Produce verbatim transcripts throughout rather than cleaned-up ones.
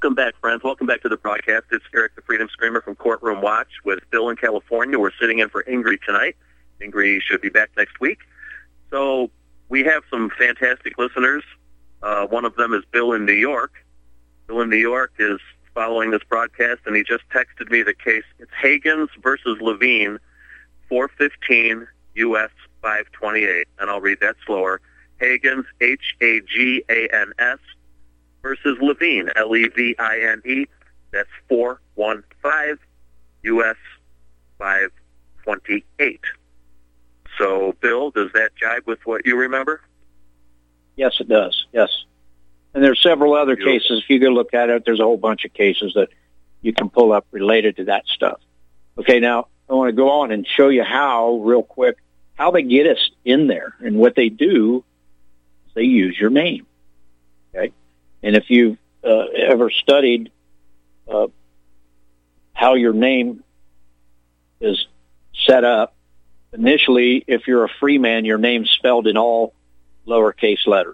Welcome back, friends. Welcome back to the broadcast. It's Eric the Freedom Screamer from Courtroom Watch with Bill in California. We're sitting in for Ingrid tonight. Ingrid should be back next week. So we have some fantastic listeners. Uh, one of them is Bill in New York. Bill in New York is following this broadcast, and he just texted me the case. It's Hagens versus Levine, four fifteen U S five twenty-eight. And I'll read that slower. Hagens, H A G A N S, versus Levine, L E V I N E. That's four one five U S five twenty-eight. So, Bill, does that jibe with what you remember? Yes, it does. Yes. And there's several other you, cases. If you go look at it, there's a whole bunch of cases that you can pull up related to that stuff. Okay, now I want to go on and show you how, real quick, how they get us in there. And what they do is they use your name. Okay? And if you've uh, ever studied uh, how your name is set up, initially, if you're a free man, your name's spelled in all lowercase letters.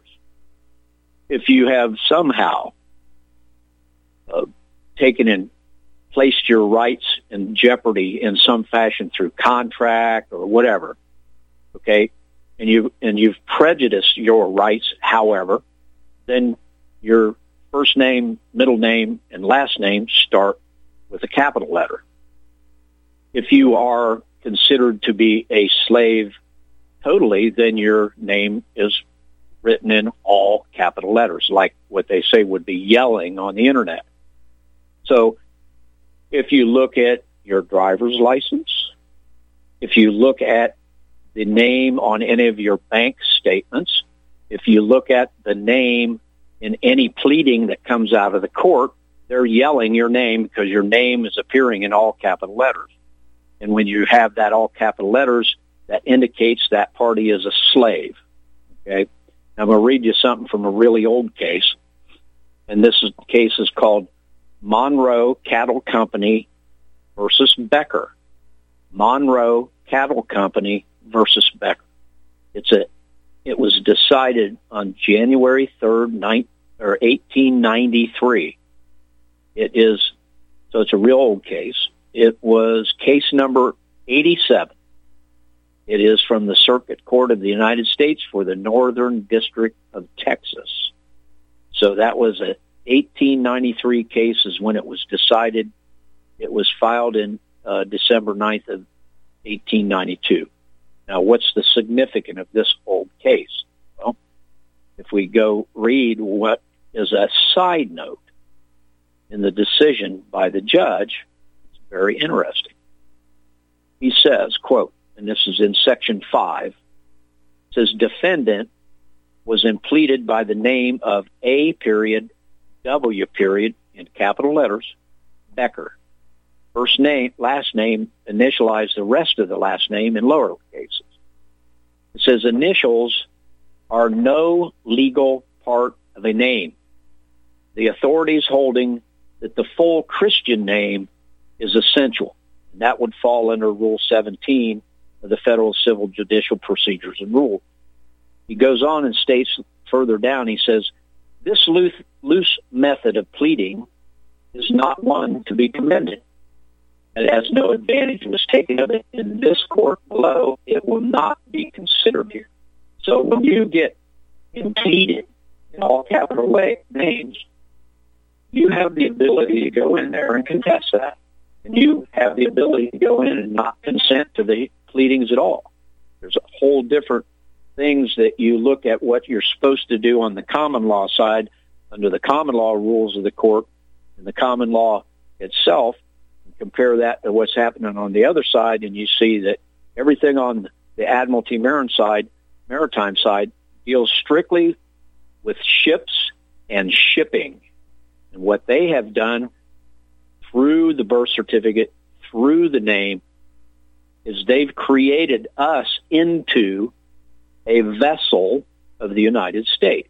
If you have somehow uh, taken and placed your rights in jeopardy in some fashion through contract or whatever, okay, and you and you've prejudiced your rights, however, then your first name, middle name, and last name start with a capital letter. If you are considered to be a slave totally, then your name is written in all capital letters, like what they say would be yelling on the internet. So if you look at your driver's license, if you look at the name on any of your bank statements, if you look at the name in any pleading that comes out of the court, they're yelling your name because your name is appearing in all capital letters. And when you have that all capital letters, that indicates that party is a slave. Okay? Now, I'm going to read you something from a really old case. And this is, case is called Monroe Cattle Company versus Becker. Monroe Cattle Company versus Becker. It's a It was decided on January third, nine, or eighteen ninety-three. It is, so it's a real old case. It was case number eighty-seven. It is from the Circuit Court of the United States for the Northern District of Texas. So that was a eighteen ninety-three case is when it was decided. It was filed in uh, December ninth of eighteen ninety-two. Now, what's the significance of this old case? Well, if we go read what is a side note in the decision by the judge, it's very interesting. He says, quote, and this is in section five, it says, defendant was impleaded by the name of A period, W period, in capital letters, Becker. First name, last name, initialize the rest of the last name in lower cases. It says initials are no legal part of a name. The authorities holding that the full Christian name is essential. And that would fall under Rule seventeen of the Federal Civil Judicial Procedures and Rules. He goes on and states further down, he says, this loose, loose method of pleading is not one to be commended. And as no advantage was taken of it in this court below, it will not be considered here. So when you get impeded in all capital names, you have the ability to go in there and contest that. And you have the ability to go in and not consent to the pleadings at all. There's a whole different things that you look at what you're supposed to do on the common law side under the common law rules of the court and the common law itself. Compare that to what's happening on the other side, and you see that everything on the Admiralty Marin side, maritime side, deals strictly with ships and shipping. And what they have done through the birth certificate, through the name, is they've created us into a vessel of the United States.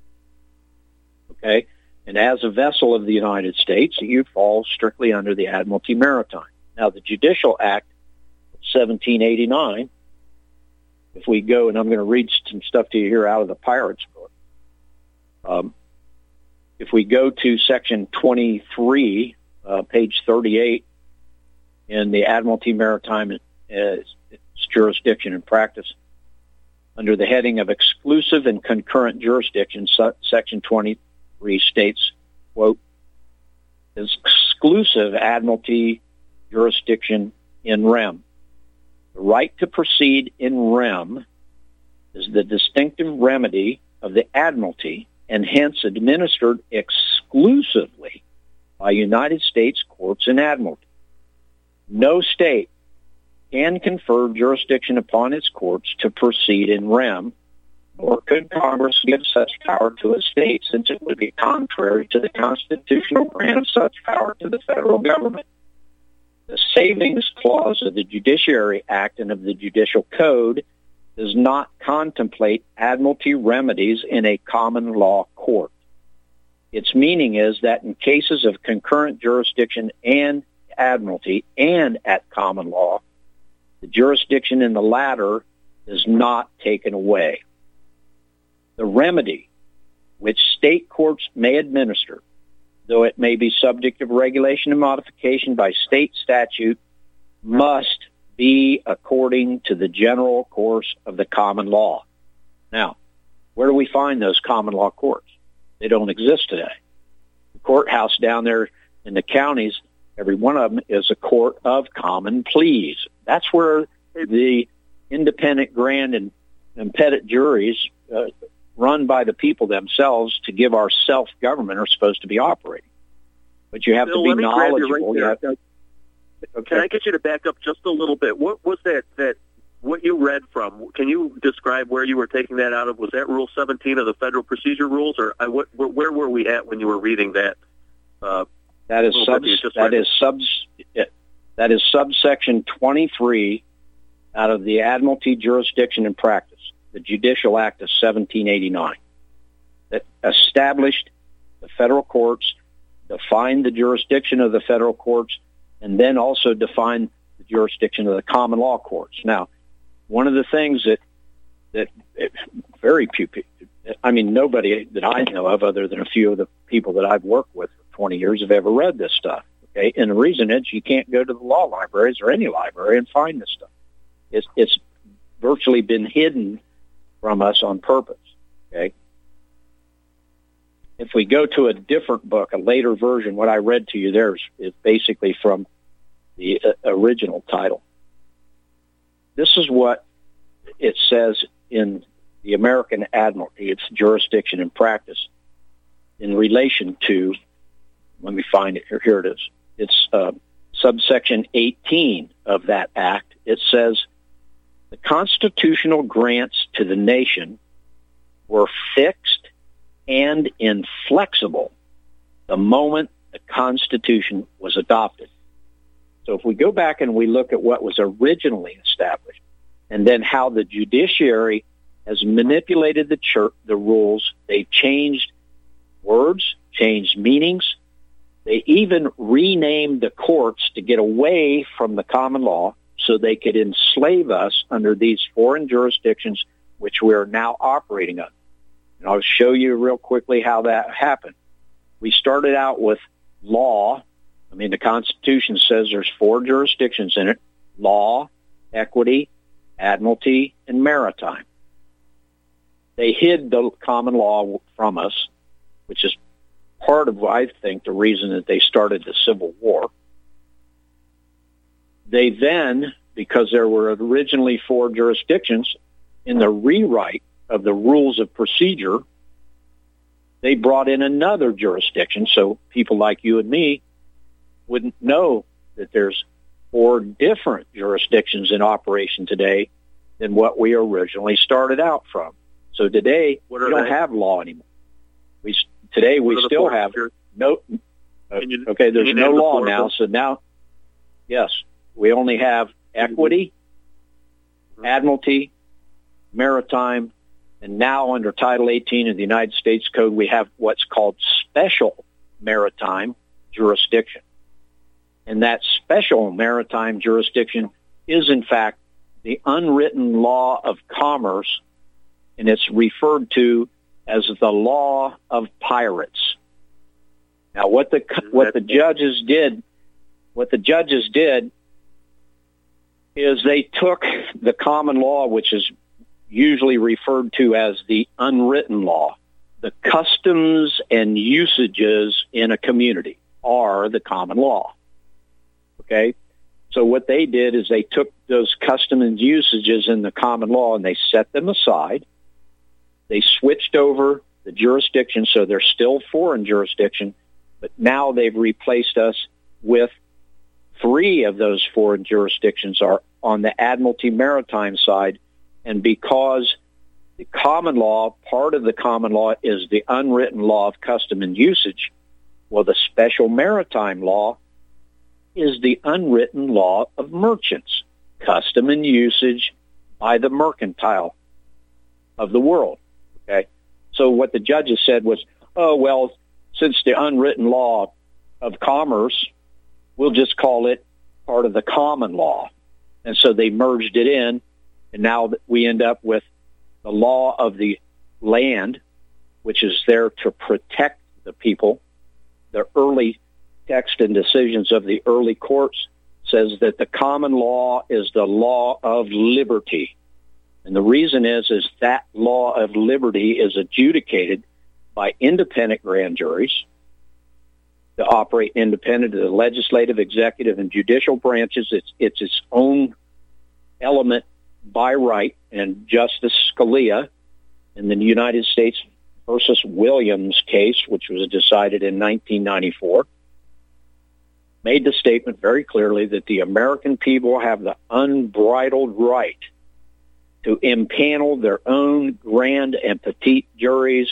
Okay? And as a vessel of the United States, you fall strictly under the Admiralty Maritime. Now, the Judicial Act of seventeen eighty-nine, if we go, and I'm going to read some stuff to you here out of the Pirates book, um, if we go to section twenty-three, uh, page thirty-eight, in the Admiralty Maritime uh, its jurisdiction and practice, under the heading of exclusive and concurrent jurisdiction, su- section twenty-three states, quote, exclusive Admiralty jurisdiction in rem. The right to proceed in rem is the distinctive remedy of the Admiralty and hence administered exclusively by United States courts and Admiralty. No state can confer jurisdiction upon its courts to proceed in rem, nor could Congress give such power to a state, since it would be contrary to the constitutional grant of such power to the federal government. The Savings Clause of the Judiciary Act and of the Judicial Code does not contemplate admiralty remedies in a common law court. Its meaning is that in cases of concurrent jurisdiction and admiralty and at common law, the jurisdiction in the latter is not taken away. The remedy which state courts may administer, though it may be subject of regulation and modification by state statute, must be according to the general course of the common law. Now, where do we find those common law courts? They don't exist today. The courthouse down there in the counties, every one of them is a court of common pleas. That's where the independent grand and, and petit juries uh, run by the people themselves to give our self-government are supposed to be operating. But you have Bill, to be knowledgeable. Right you have, okay. Can I get you to back up just a little bit? What was that, that what you read from? Can you describe where you were taking that out of? Was that Rule seventeen of the Federal Procedure Rules? Or I, what, where were we at when you were reading that? Uh, that is sub, that is sub, that is subsection twenty-three out of the Admiralty Jurisdiction and Practice, the Judicial Act of seventeen eighty-nine, that established the federal courts, defined the jurisdiction of the federal courts, and then also defined the jurisdiction of the common law courts. Now, one of the things that that very few people, I mean, nobody that I know of other than a few of the people that I've worked with for twenty years have ever read this stuff. Okay, and the reason is you can't go to the law libraries or any library and find this stuff. It's it's virtually been hidden from us on purpose. Okay. If we go to a different book, a later version, what I read to you there is, is basically from the uh, original title. This is what it says in the American Admiralty, its jurisdiction and practice, in relation to, let me find it here, here it is. It's uh, subsection eighteen of that act. It says, the constitutional grants to the nation were fixed and inflexible the moment the Constitution was adopted. So if we go back and we look at what was originally established and then how the judiciary has manipulated the church, the rules, they've changed words, changed meanings. They even renamed the courts to get away from the common law so they could enslave us under these foreign jurisdictions which we are now operating under. And I'll show you real quickly how that happened. We started out with law. I mean, the Constitution says there's four jurisdictions in it: law, equity, admiralty, and maritime. They hid the common law from us, which is part of, I think, the reason that they started the Civil War. They then, because there were originally four jurisdictions, in the rewrite of the rules of procedure, they brought in another jurisdiction so people like you and me wouldn't know that there's four different jurisdictions in operation today than what we originally started out from. So today, we don't they? have law anymore. We Today, what we still have no... Uh, you, okay, there's no law the now, so now, yes, we only have equity, mm-hmm. admiralty, maritime, and now under Title eighteen of the United States Code, we have what's called special maritime jurisdiction. And that special maritime jurisdiction is, in fact, the unwritten law of commerce, and it's referred to as the law of pirates. Now, what the what the judges did, what the judges did, is they took the common law, which is usually referred to as the unwritten law. The customs and usages in a community are the common law. Okay? So what they did is they took those customs and usages in the common law and they set them aside. They switched over the jurisdiction, so they're still foreign jurisdiction, but now they've replaced us with three of those foreign jurisdictions are on the Admiralty Maritime side, and because the common law, part of the common law is the unwritten law of custom and usage, well, the special maritime law is the unwritten law of merchants, custom and usage by the mercantile of the world. Okay, so what the judges said was, oh, well, since the unwritten law of commerce, we'll just call it part of the common law. And so they merged it in, and now we end up with the law of the land, which is there to protect the people. The early text and decisions of the early courts says that the common law is the law of liberty. And the reason is, is that law of liberty is adjudicated by independent grand juries to operate independent of the legislative, executive, and judicial branches. It's, it's its own element by right, and Justice Scalia in the United States versus Williams case, which was decided in nineteen ninety-four, made the statement very clearly that the American people have the unbridled right to impanel their own grand and petite juries,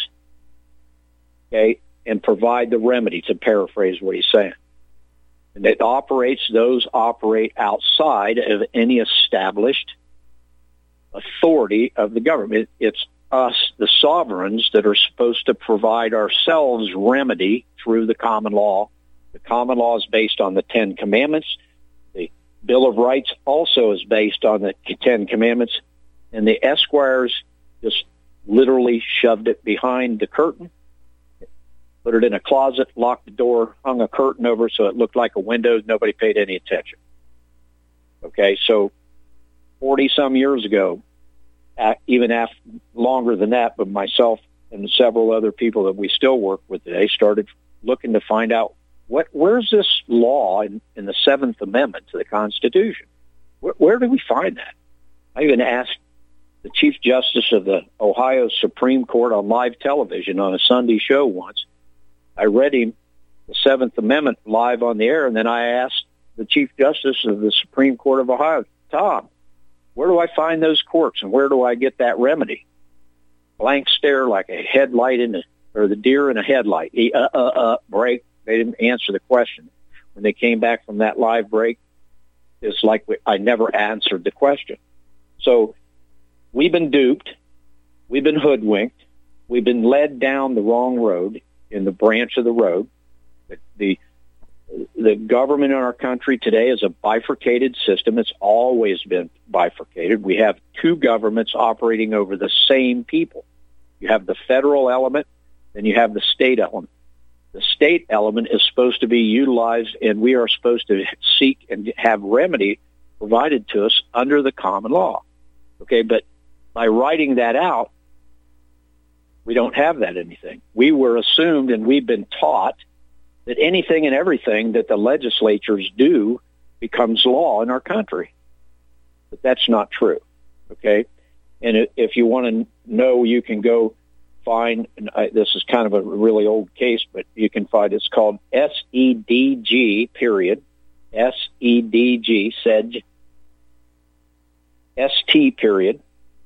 okay, and provide the remedy, to paraphrase what he's saying. And it operates, those operate outside of any established authority of the government. It's us, the sovereigns, that are supposed to provide ourselves remedy through the common law. The common law is based on the Ten Commandments. The Bill of Rights also is based on the Ten Commandments. And the Esquires just literally shoved it behind the curtain, put it in a closet, locked the door, hung a curtain over so it looked like a window. Nobody paid any attention. Okay, so forty-some years ago, even after, longer than that, but myself and several other people that we still work with today started looking to find out, what where's this law in, in the Seventh Amendment to the Constitution? Where, where do we find that? I even asked the Chief Justice of the Ohio Supreme Court on live television on a Sunday show once. I read him the Seventh Amendment live on the air, and then I asked the Chief Justice of the Supreme Court of Ohio, Tom, where do I find those courts, and where do I get that remedy? Blank stare, like a headlight in the, or the deer in a headlight. He, uh, uh, uh, break. They didn't answer the question. When they came back from that live break, it's like we, I never answered the question. So we've been duped. We've been hoodwinked. We've been led down the wrong road, in the branch of the road. The, the the government in our country today is a bifurcated system. It's always been bifurcated. We have two governments operating over the same people. You have the federal element, then you have the state element. The state element is supposed to be utilized, and we are supposed to seek and have remedy provided to us under the common law. Okay, but by writing that out, we don't have that anything. We were assumed, and we've been taught, that anything and everything that the legislatures do becomes law in our country. But that's not true, okay? And if you want to know, you can go find, and I, this is kind of a really old case, but you can find, it's called S E D G, period, S E D G, SEDG, S T, period,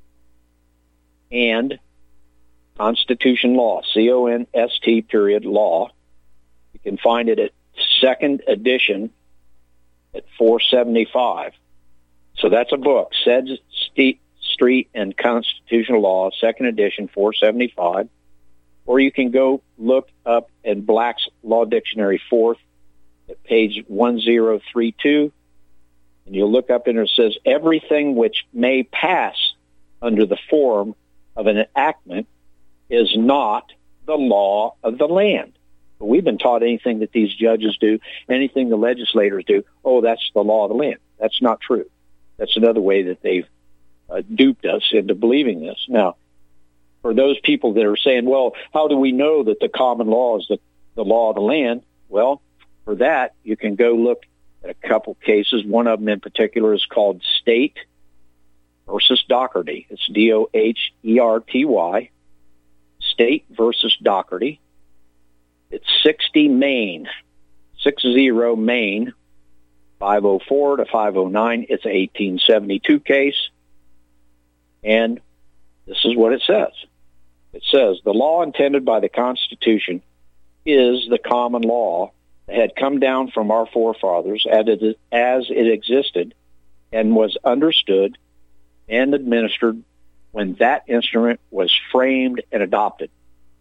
and Constitution Law, C O N S T, period, law. You can find it at second edition at four seventy-five. So that's a book, SEDG, Street and Constitutional Law, second edition, four seventy-five. Or you can go look up in Black's Law Dictionary, fourth, at page one thousand thirty-two, and you'll look up and it says, everything which may pass under the form of an enactment is not the law of the land. But we've been taught anything that these judges do, anything the legislators do, oh, that's the law of the land. That's not true. That's another way that they've uh, duped us into believing this. Now, for those people that are saying, well, how do we know that the common law is the, the law of the land? Well, for that, you can go look at a couple cases. One of them in particular is called State versus Doherty. It's D O H E R T Y. State versus Doherty. It's sixty Maine, six zero Maine, five oh four to five oh nine. It's an eighteen seventy-two case. And this is what it says. It says, the law intended by the Constitution is the common law that had come down from our forefathers as it, as it existed and was understood and administered when that instrument was framed and adopted.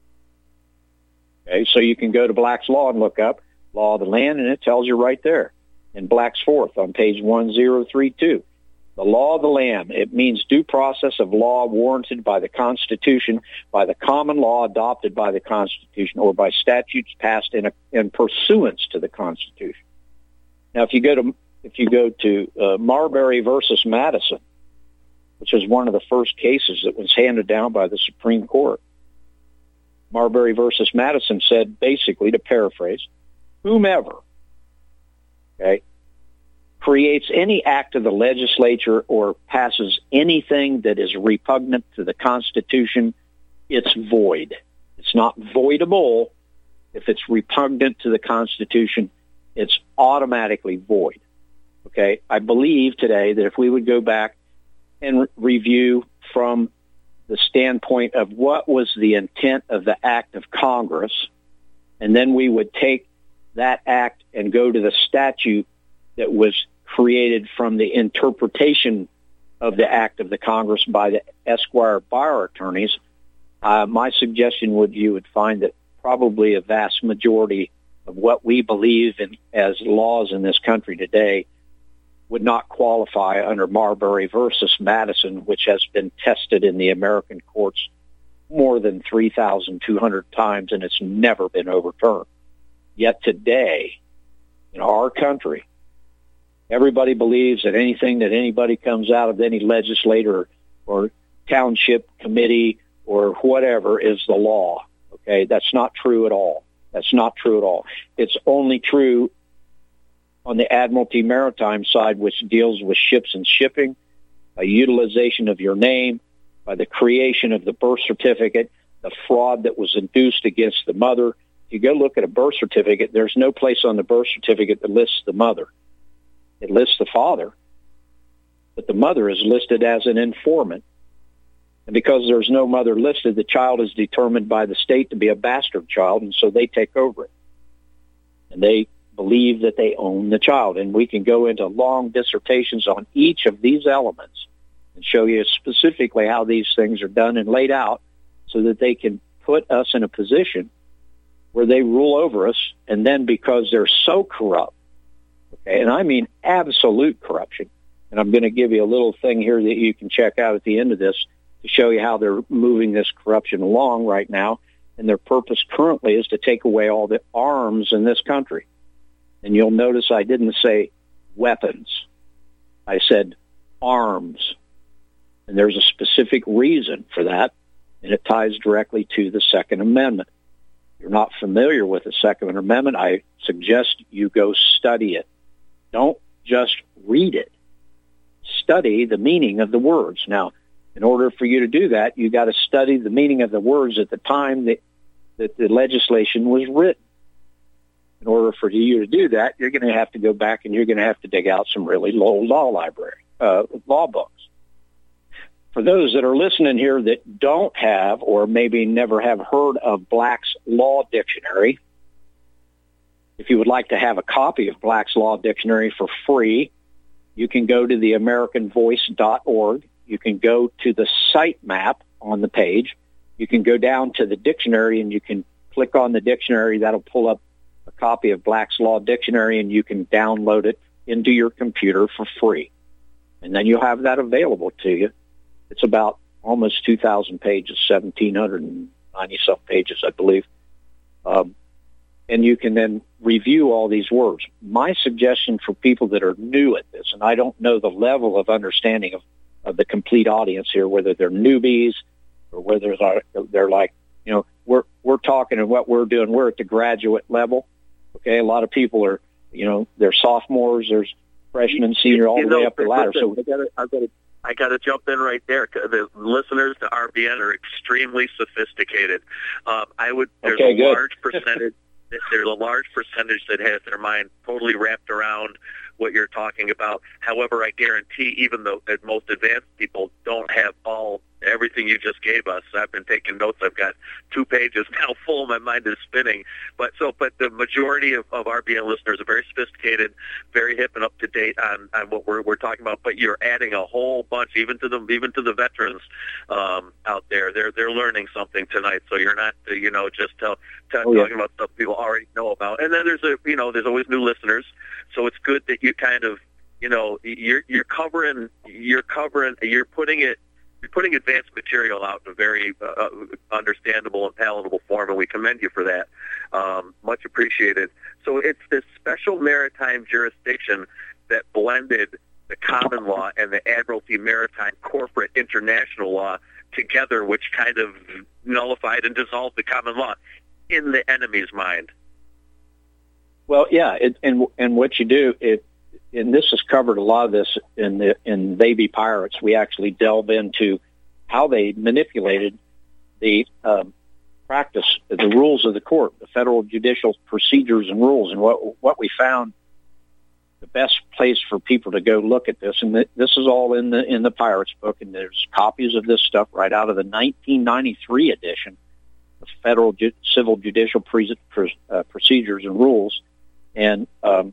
Okay, so you can go to Black's Law and look up Law of the Land, and it tells you right there in Black's Fourth on page one oh three two. The law of the land, it means due process of law warranted by the Constitution, by the common law adopted by the Constitution, or by statutes passed in, a, in pursuance to the Constitution. Now, if you go to if you go to uh, Marbury versus Madison, which is one of the first cases that was handed down by the Supreme Court, Marbury versus Madison said, basically, to paraphrase, whomever, okay, creates any act of the legislature or passes anything that is repugnant to the Constitution, it's void. It's not voidable. If it's repugnant to the Constitution, it's automatically void. Okay, I believe today that if we would go back and re- review from the standpoint of what was the intent of the act of Congress, and then we would take that act and go to the statute that was created from the interpretation of the act of the Congress by the Esquire bar attorneys, uh, my suggestion would you would find that probably a vast majority of what we believe in as laws in this country today would not qualify under Marbury versus Madison, which has been tested in the American courts more than three thousand two hundred times, and it's never been overturned. Yet today, in our country, everybody believes that anything that anybody comes out of any legislator or township committee or whatever is the law. Okay, that's not true at all. That's not true at all. It's only true on the Admiralty Maritime side, which deals with ships and shipping, a utilization of your name, by the creation of the birth certificate, the fraud that was induced against the mother. If you go look at a birth certificate, there's no place on the birth certificate that lists the mother. It lists the father, but the mother is listed as an informant. And because there's no mother listed, the child is determined by the state to be a bastard child, and so they take over it. And they believe that they own the child. And we can go into long dissertations on each of these elements and show you specifically how these things are done and laid out so that they can put us in a position where they rule over us, and then because they're so corrupt, okay, and I mean absolute corruption, and I'm going to give you a little thing here that you can check out at the end of this to show you how they're moving this corruption along right now, and their purpose currently is to take away all the arms in this country. And you'll notice I didn't say weapons. I said arms. And there's a specific reason for that, and it ties directly to the Second Amendment. If you're not familiar with the Second Amendment, I suggest you go study it. Don't just read it. Study the meaning of the words. Now, in order for you to do that, you got to study the meaning of the words at the time that, that the legislation was written. In order for you to do that, you're going to have to go back and you're going to have to dig out some really old law library, uh, law books. For those that are listening here that don't have or maybe never have heard of Black's Law Dictionary, if you would like to have a copy of Black's Law Dictionary for free, you can go to the American Voice dot org. You can go to the site map on the page. You can go down to the dictionary and you can click on the dictionary. That'll pull up a copy of Black's Law Dictionary, and you can download it into your computer for free. And then you'll have that available to you. It's about almost two thousand pages, one thousand seven hundred ninety-some pages, I believe. Um, and you can then review all these words. My suggestion for people that are new at this, and I don't know the level of understanding of, of the complete audience here, whether they're newbies or whether they're, they're like, you know, we're we're talking and what we're doing, we're at the graduate level. Okay, a lot of people are, you know, they're sophomores, there's freshmen, senior, all you the way know, up the ladder. Listen, So I got I got I got to jump in right there. The listeners to R B N are extremely sophisticated. Um, I would there's okay, a good. large percentage. There's a large percentage that has their mind totally wrapped around what you're talking about. However, I guarantee, even though most advanced people don't have all everything you just gave us, I've been taking notes. I've got two pages now full. My mind is spinning. But so, but the majority of, of R B N listeners are very sophisticated, very hip and up to date on, on what we're we're talking about. But you're adding a whole bunch, even to the even to the veterans um, out there. They're they're learning something tonight. So you're not uh, you know just tell, t- oh, yeah. talking about stuff people already know about. And then there's a you know there's always new listeners. So it's good that you kind of you know you're you're covering you're covering you're putting it. You're putting advanced material out in a very uh, understandable and palatable form, and we commend you for that. Um, much appreciated. So it's this special maritime jurisdiction that blended the common law and the Admiralty Maritime Corporate International Law together, which kind of nullified and dissolved the common law in the enemy's mind. Well, yeah, it, and and what you do, it, and this has covered a lot of this in the in They Be Pirates. We actually delve into how they manipulated the um, practice, the rules of the court, the federal judicial procedures and rules, and what what we found. The best place for people to go look at this, and th- this is all in the in the Pirates book, and there's copies of this stuff right out of the nineteen ninety-three edition of Federal Ju- Civil Judicial Pre- Pre- uh, Procedures and Rules, and um,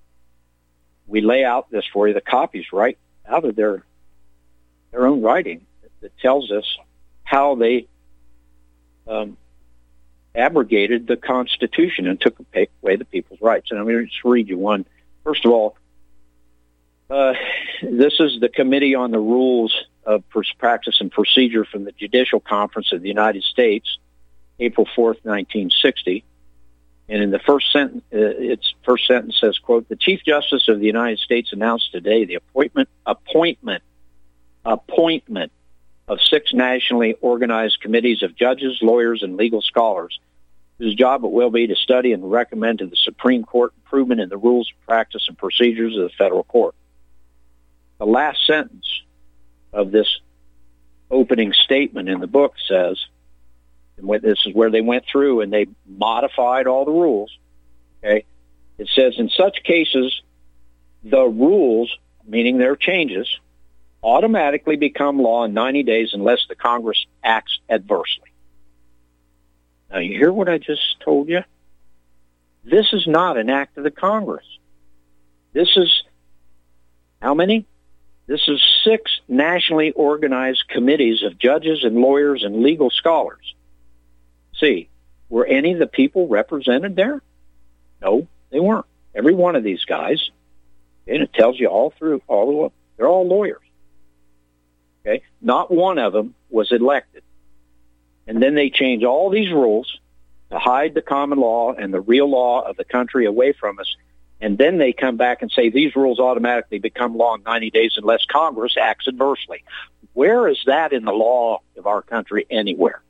we lay out this for you, the copies right out of their their own writing that tells us how they um, abrogated the Constitution and took away the people's rights. And I'm going to just read you one. First of all, uh, this is the Committee on the Rules of Practice and Procedure from the Judicial Conference of the United States, April fourth, nineteen sixty. And in the first sentence, uh, its first sentence says, quote, "The Chief Justice of the United States announced today the appointment, appointment, appointment of six nationally organized committees of judges, lawyers, and legal scholars, whose job it will be to study and recommend to the Supreme Court improvement in the rules, practice, and procedures of the federal court." The last sentence of this opening statement in the book says, and this is where they went through and they modified all the rules, okay? It says, "In such cases, the rules," meaning their changes, "automatically become law in ninety days unless the Congress acts adversely." Now, you hear what I just told you? This is not an act of the Congress. This is, how many? This is six nationally organized committees of judges and lawyers and legal scholars. See, were any of the people represented there? No, they weren't. Every one of these guys, and it tells you all through, all the way, they're all lawyers. Okay? Not one of them was elected. And then they change all these rules to hide the common law and the real law of the country away from us. And then they come back and say these rules automatically become law in ninety days unless Congress acts adversely. Where is that in the law of our country anywhere?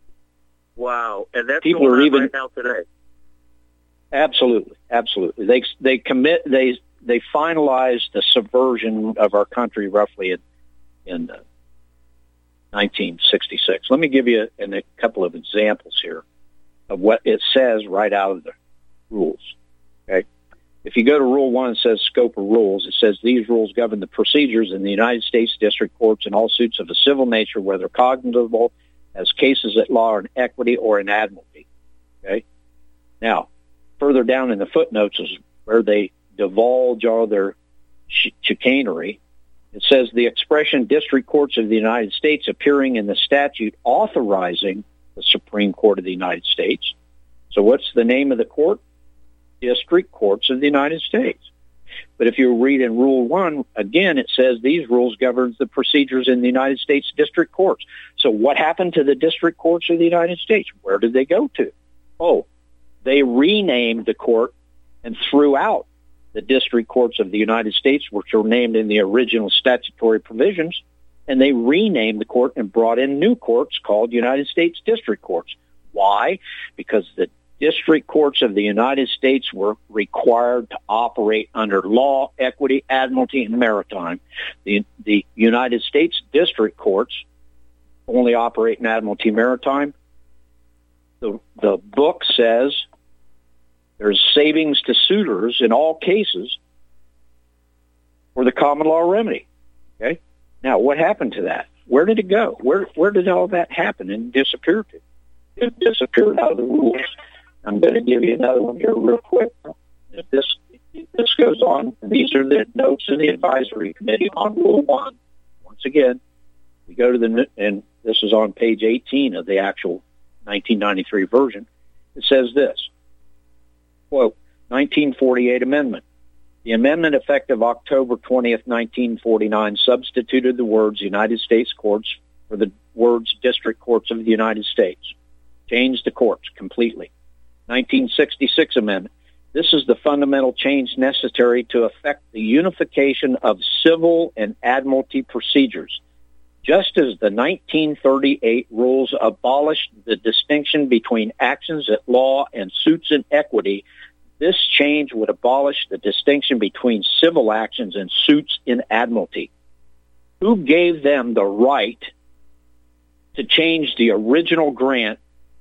Wow. And that's People going are on even, right now today. Absolutely. Absolutely. They they commit, they they finalized the subversion of our country roughly in, in uh, nineteen sixty-six. Let me give you a, a couple of examples here of what it says right out of the rules. Okay, if you go to Rule One, it says scope of rules. It says these rules govern the procedures in the United States District Courts in all suits of a civil nature, whether cognizable as cases at law or in equity or in admiralty. Okay, now further down in the footnotes is where they divulge all their ch- chicanery. It says the expression District Courts of the United States appearing in the statute authorizing the Supreme Court of the United States. So what's the name of the court? District Courts of the United States. But if you read in Rule one, again, it says these rules govern the procedures in the United States District Courts. So what happened to the District Courts of the United States? Where did they go to? Oh, they renamed the court and threw out the district courts of the United States, which were named in the original statutory provisions, and they renamed the court and brought in new courts called United States District Courts. Why? Because the district courts of the United States were required to operate under law, equity, admiralty, and maritime. The, the United States district courts only operate in admiralty, maritime. The, the book says there's savings to suitors in all cases for the common law remedy. Okay? Now, what happened to that? Where did it go? Where, where did all that happen and disappear to? It disappeared out of the rules. I'm going to give you another one here real quick. If this this goes on, these are the notes of the advisory committee on Rule one. Once again, we go to the, and this is on page eighteen of the actual nineteen ninety-three version. It says this, quote, nineteen forty-eight amendment. The amendment effective October twentieth, nineteen forty-nine substituted the words United States courts for the words District Courts of the United States. Changed the courts completely. nineteen sixty-six amendment. This is the fundamental change necessary to effect the unification of civil and admiralty procedures. Just as the nineteen thirty-eight rules abolished the distinction between actions at law and suits in equity, this change would abolish the distinction between civil actions and suits in admiralty. Who gave them the right to change the original grant,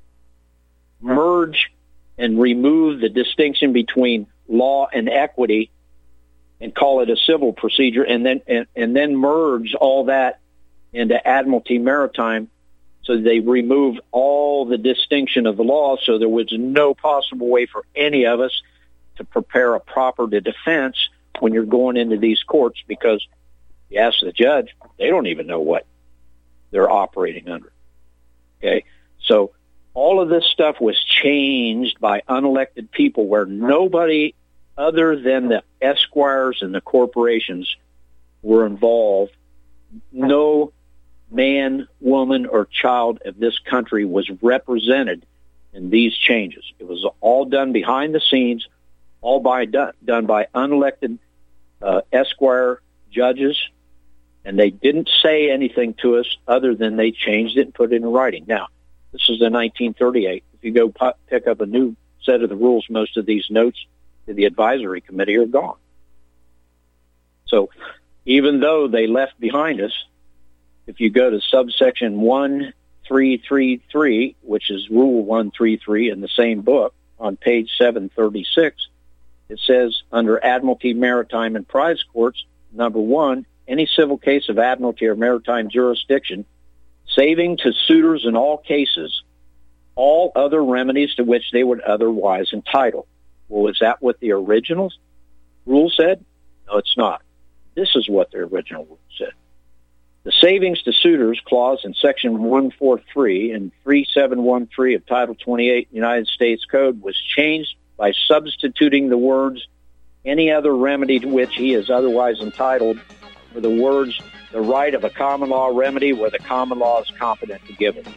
merge and remove the distinction between law and equity and call it a civil procedure, and then and, and then merge all that into admiralty maritime, so they removed all the distinction of the law, so there was no possible way for any of us to prepare a proper defense when you're going into these courts, because you ask the judge, they don't even know what they're operating under. Okay, so all of this stuff was changed by unelected people where nobody other than the esquires and the corporations were involved. No man, woman, or child of this country was represented in these changes. It was all done behind the scenes, all by done, done by unelected uh, esquire judges, and they didn't say anything to us other than they changed it and put it in writing. Now, this is the nineteen thirty-eight. If you go p- pick up a new set of the rules, most of these notes to the advisory committee are gone. So even though they left behind us, if you go to subsection one three three three, which is Rule one thirty-three in the same book, on page seven thirty-six, it says, under Admiralty, Maritime, and Prize Courts, number one, any civil case of admiralty or maritime jurisdiction, saving to suitors in all cases all other remedies to which they would otherwise entitle. Well, is that what the original rule said? No, it's not. This is what the original rule said. The savings to suitors clause in section one forty-three and thirty-seven thirteen of Title twenty-eight United States Code was changed by substituting the words any other remedy to which he is otherwise entitled for the words the right of a common law remedy where the common law is competent to give it.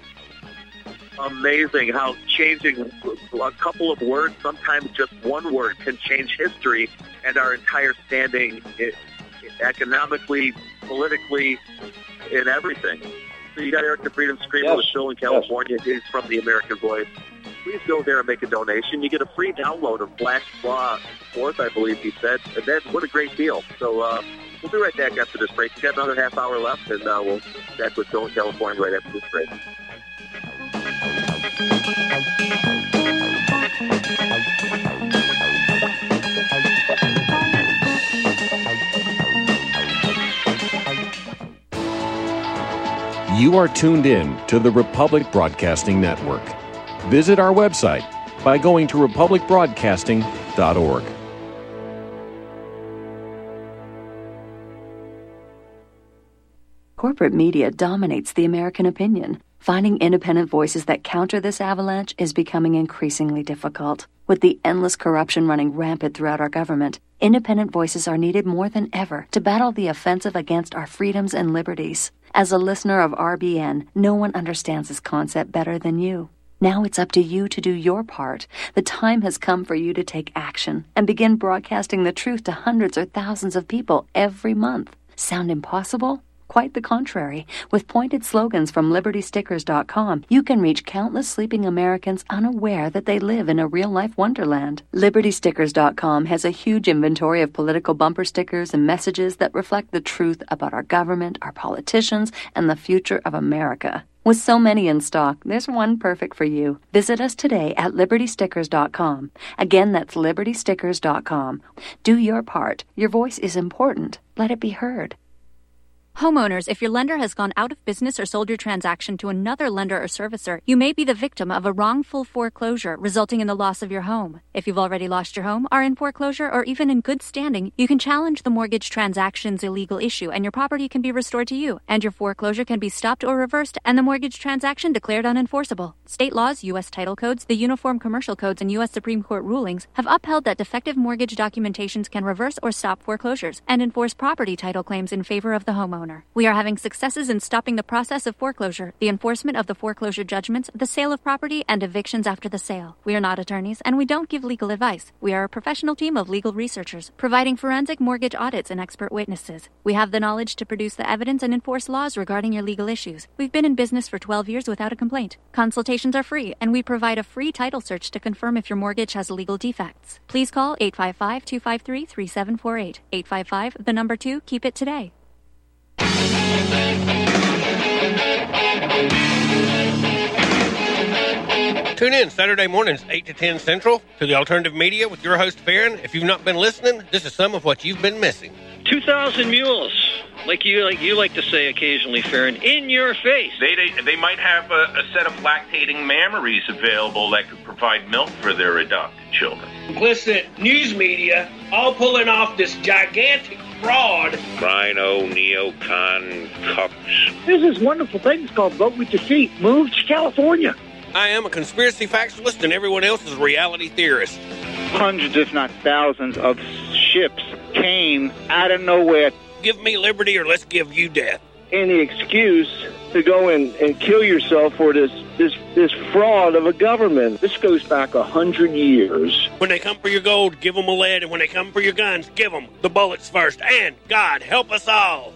Amazing how changing a couple of words, sometimes just one word, can change history and our entire standing economically, politically, in everything. So you got Eric the Freedom Screamer yes. with Phil in California. Yes. He's from the American Voice. Please go there and make a donation. You get a free download of Black Law Fourth, I believe he said. And then what a great deal. So uh, we'll be right back after this break. We've got another half hour left, and uh, we'll be back with Phil in California right after this break. You are tuned in to the Republic Broadcasting Network. Visit our website by going to republic broadcasting dot org. Corporate media dominates the American opinion. Finding independent voices that counter this avalanche is becoming increasingly difficult. With the endless corruption running rampant throughout our government, independent voices are needed more than ever to battle the offensive against our freedoms and liberties. As a listener of R B N, no one understands this concept better than you. Now it's up to you to do your part. The time has come for you to take action and begin broadcasting the truth to hundreds or thousands of people every month. Sound impossible? Quite the contrary. With pointed slogans from Liberty Stickers dot com, you can reach countless sleeping Americans unaware that they live in a real-life wonderland. Liberty Stickers dot com has a huge inventory of political bumper stickers and messages that reflect the truth about our government, our politicians, and the future of America. With so many in stock, there's one perfect for you. Visit us today at Liberty Stickers dot com. Again, that's Liberty Stickers dot com. Do your part. Your voice is important. Let it be heard. Homeowners, if your lender has gone out of business or sold your transaction to another lender or servicer, you may be the victim of a wrongful foreclosure resulting in the loss of your home. If you've already lost your home, are in foreclosure, or even in good standing, you can challenge the mortgage transaction's illegal issue and your property can be restored to you, and your foreclosure can be stopped or reversed and the mortgage transaction declared unenforceable. State laws, U S title codes, the Uniform Commercial Codes, and U S Supreme Court rulings have upheld that defective mortgage documentations can reverse or stop foreclosures and enforce property title claims in favor of the homeowner. We are having successes in stopping the process of foreclosure, the enforcement of the foreclosure judgments, the sale of property, and evictions after the sale. We are not attorneys, and we don't give legal advice. We are a professional team of legal researchers, providing forensic mortgage audits and expert witnesses. We have the knowledge to produce the evidence and enforce laws regarding your legal issues. We've been in business for twelve years without a complaint. Consultations are free, and we provide a free title search to confirm if your mortgage has legal defects. Please call eight five five, two five three, three seven four eight. eight five five, the number two, keep it today. Tune in Saturday mornings, eight to ten Central, to the Alternative Media with your host, Farron. If you've not been listening, this is some of what you've been missing. two thousand mules, like you like you like to say occasionally, Farron, in your face. They they, they might have a, a set of lactating mammaries available that could provide milk for their adopted children. Listen, news media, all pulling off this gigantic fraud. Rhino, neocon, cucks. There's this wonderful thing called Vote With Your Feet. Move to California. I am a conspiracy factualist, and everyone else is a reality theorist. Hundreds, if not thousands, of ships came out of nowhere. Give me liberty, or let's give you death. Any excuse to go and, and kill yourself for this, this this fraud of a government. This goes back a hundred years. When they come for your gold, give them a lead, and when they come for your guns, give them the bullets first. And God help us all.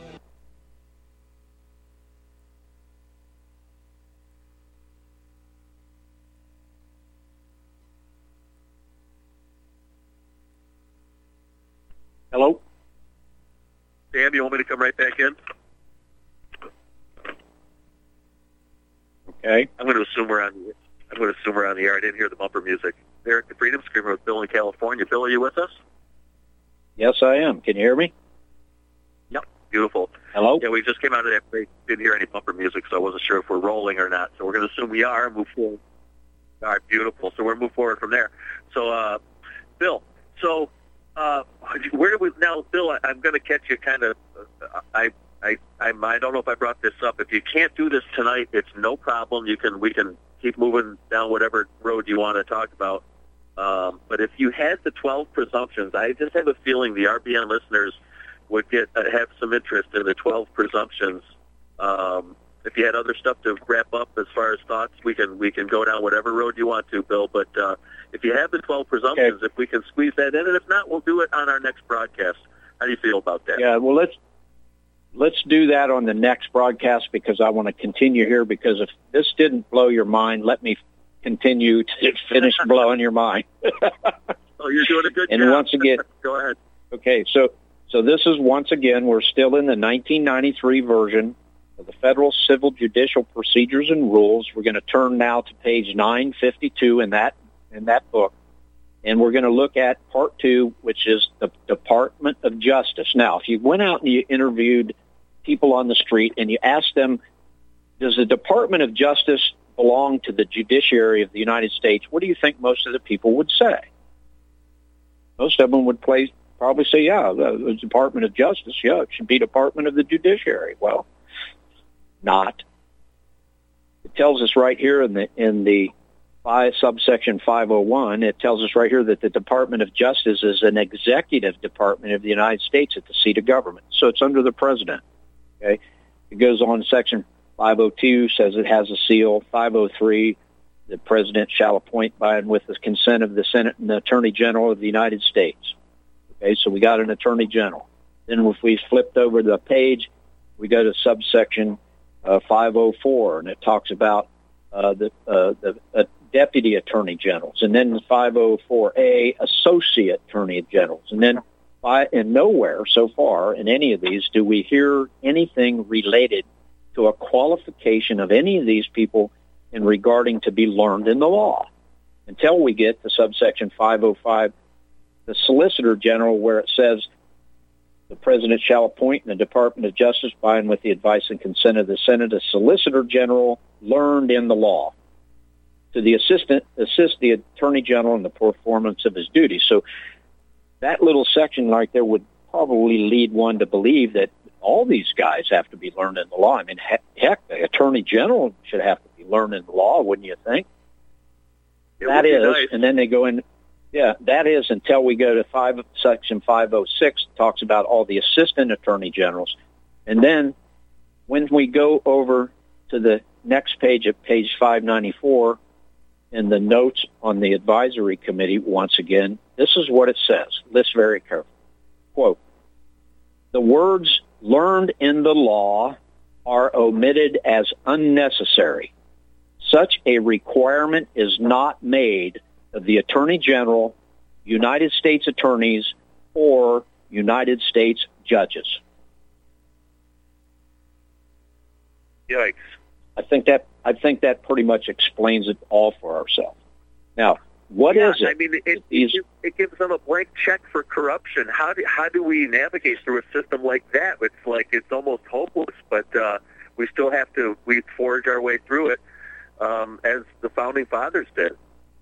Hello? Sam, you want me to come right back in? Okay. I'm going to assume we're on the, I'm going to assume we're on the air. I didn't hear the bumper music. Eric, the Freedom Screamer with Bill in California. Bill, are you with us? Yes, I am. Can you hear me? Yep. Beautiful. Hello? Yeah, we just came out of that break. Didn't hear any bumper music, so I wasn't sure if we're rolling or not. So we're going to assume we are and move forward. All right, beautiful. So we're move forward from there. So, uh, Bill, so uh, where do we now, Bill? I, I'm going to catch you kind of. Uh, I. I, I I don't know if I brought this up. If you can't do this tonight, it's no problem. You can we can keep moving down whatever road you want to talk about. Um, but if you had the twelve presumptions, I just have a feeling the R B N listeners would get uh, have some interest in the twelve presumptions. Um, if you had other stuff to wrap up as far as thoughts, we can we can go down whatever road you want to, Bill. But uh, if you have the twelve presumptions, okay. If we can squeeze that in, and if not, we'll do it on our next broadcast. How do you feel about that? Yeah, well, let's. Let's do that on the next broadcast because I want to continue here because if this didn't blow your mind, let me continue to finish blowing your mind. Oh, you're doing a good and job. And once again, go ahead. Okay, so so this is once again, we're still in the nineteen ninety-three version of the Federal Civil Judicial Procedures and Rules. We're going to turn now to page nine fifty-two in that in that book. And we're going to look at part two, which is the Department of Justice. Now, if you went out and you interviewed people on the street and you asked them, does the Department of Justice belong to the judiciary of the United States? What do you think most of the people would say? Most of them would play, probably say, yeah, the Department of Justice, yeah, it should be Department of the Judiciary. Well, not. It tells us right here in the in the By subsection five oh one, it tells us right here that the Department of Justice is an executive department of the United States at the seat of government. So it's under the president. Okay, it goes on. Section five oh two says it has a seal. five oh three, the President shall appoint by and with the consent of the Senate and the Attorney General of the United States. Okay, so we got an Attorney General. Then if we flipped over the page, we go to subsection uh, five oh four, and it talks about uh, the, uh, the uh, Deputy Attorney Generals. And then five oh four A, Associate Attorney Generals. And then by, and nowhere so far in any of these do we hear anything related to a qualification of any of these people in regarding to be learned in the law until we get to subsection five oh five, the Solicitor General, where it says the President shall appoint in the Department of Justice by and with the advice and consent of the Senate a Solicitor General learned in the law to the assistant assist the Attorney General in the performance of his duties. So that little section right there would probably lead one to believe that all these guys have to be learned in the law. I mean, heck, the Attorney General should have to be learned in the law, wouldn't you think? It that is, nice. And then they go in, yeah, that is until we go to five, section five oh six, talks about all the Assistant Attorney Generals. And then when we go over to the next page at page five ninety-four, in the notes on the advisory committee, once again, this is what it says. Listen very carefully. Quote, the words learned in the law are omitted as unnecessary. Such a requirement is not made of the Attorney General, United States attorneys, or United States judges. Yikes. I think that I think that pretty much explains it all for ourselves. Now, what yeah, is it? I mean, it, these, it, it gives them a blank check for corruption. How do how do we navigate through a system like that? It's like it's almost hopeless, but uh, we still have to we forge our way through it um, as the founding fathers did.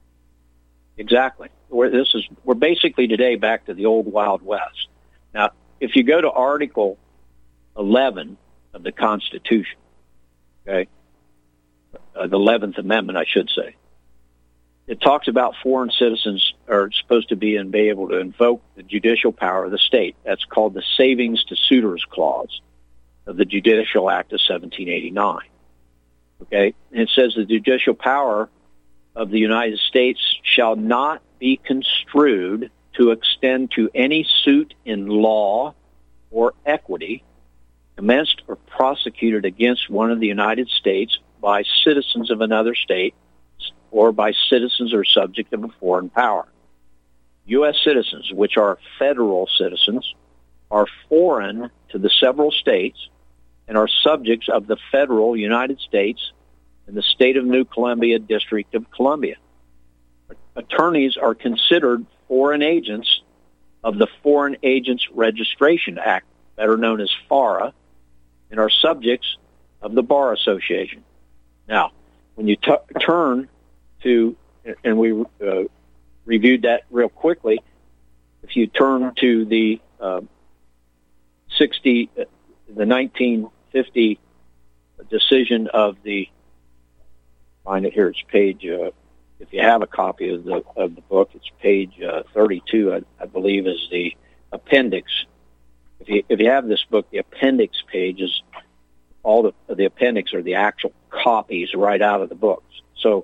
Exactly. We're, this is we're basically today back to the old Wild West. Now, if you go to Article eleven of the Constitution, okay, uh, the eleventh Amendment, I should say, it talks about foreign citizens are supposed to be and be able to invoke the judicial power of the state. That's called the Savings to Suitors Clause of the Judicial Act of seventeen eighty-nine. Okay, and it says the judicial power of the United States shall not be construed to extend to any suit in law or equity commenced or prosecuted against one of the United States by citizens of another state or by citizens or subject of a foreign power. U S citizens, which are federal citizens, are foreign to the several states and are subjects of the federal United States and the State of New Columbia, District of Columbia. Attorneys are considered foreign agents of the Foreign Agents Registration Act, better known as FARA, and are subjects of the Bar Association. Now, when you t- turn to, and we uh, reviewed that real quickly, if you turn to the uh, sixty, the nineteen fifty decision of the, find it here, it's page, uh, if you have a copy of the of the book, it's page uh, thirty-two, I, I believe, is the appendix. If you if you have this book, the appendix page is all the the appendix are the actual copies right out of the books. So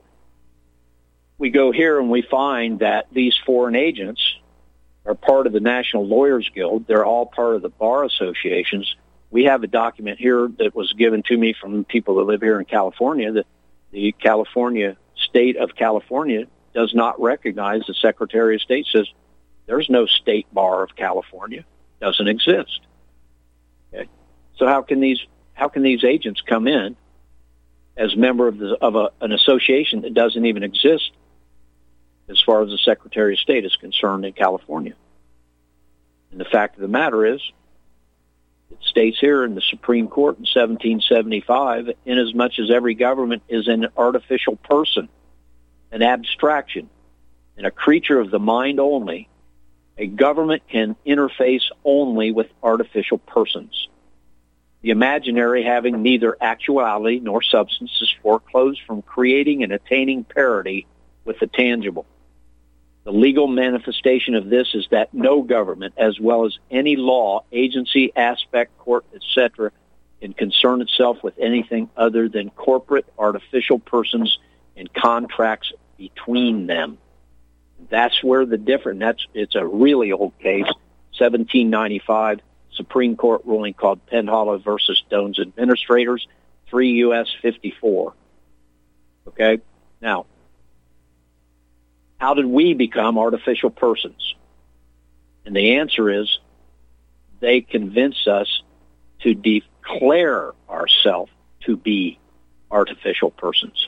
we go here and we find that these foreign agents are part of the National Lawyers Guild. They're all part of the bar associations. We have a document here that was given to me from people that live here in California that the California state of California does not recognize. The Secretary of State says there's no state bar of California. Doesn't exist. Okay. So how can these how can these agents come in as member of the, of a, an association that doesn't even exist as far as the Secretary of State is concerned in California? And the fact of the matter is, it states here in the Supreme Court in seventeen seventy-five, inasmuch as every government is an artificial person, an abstraction, and a creature of the mind only, a government can interface only with artificial persons. The imaginary, having neither actuality nor substance, is foreclosed from creating and attaining parity with the tangible. The legal manifestation of this is that no government, as well as any law, agency, aspect, court, et cetera, can concern itself with anything other than corporate artificial persons and contracts between them. That's where the difference, that's, it's a really old case, seventeen ninety-five Supreme Court ruling called Penhollow versus Doan's Administrators, three U S fifty-four. Okay? Now, how did we become artificial persons? And the answer is they convinced us to declare ourselves to be artificial persons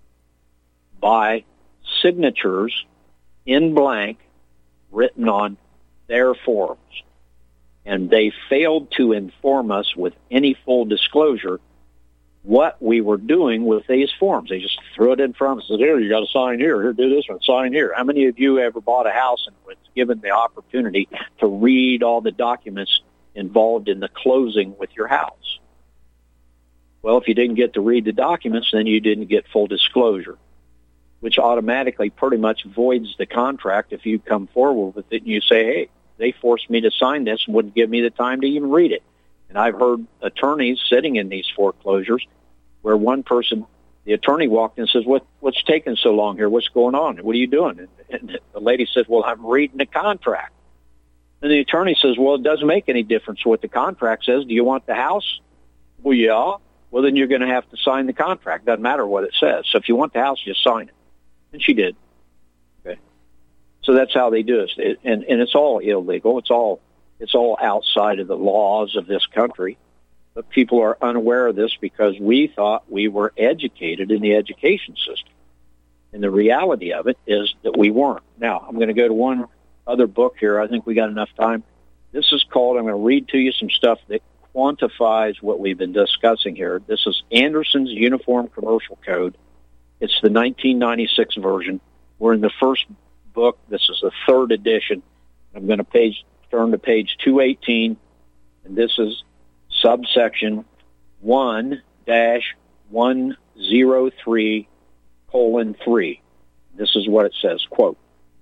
by signatures in blank written on their forms. And they failed to inform us with any full disclosure what we were doing with these forms. They just threw it in front of us and said, here, you got to sign here. Here, do this one, sign here. How many of you ever bought a house and was given the opportunity to read all the documents involved in the closing with your house? Well, if you didn't get to read the documents, then you didn't get full disclosure, which automatically pretty much voids the contract if you come forward with it and you say, hey, they forced me to sign this and wouldn't give me the time to even read it. And I've heard attorneys sitting in these foreclosures where one person, the attorney walked in and says, what, what's taking so long here? What's going on? What are you doing? And, and the lady says, well, I'm reading the contract. And the attorney says, well, it doesn't make any difference what the contract says. Do you want the house? Well, yeah. Well, then you're going to have to sign the contract. Doesn't matter what it says. So if you want the house, just sign it. And she did. Okay. So that's how they do it. it and, and it's all illegal. It's all it's all outside of the laws of this country. But people are unaware of this because we thought we were educated in the education system. And the reality of it is that we weren't. Now, I'm going to go to one other book here. I think we got enough time. This is called, I'm going to read to you some stuff that quantifies what we've been discussing here. This is Anderson's Uniform Commercial Code. It's the nineteen ninety-six version. We're in the first book. This is the third edition. I'm going to page, turn to page two eighteen, and this is subsection one dash one oh three colon three. This is what it says, quote,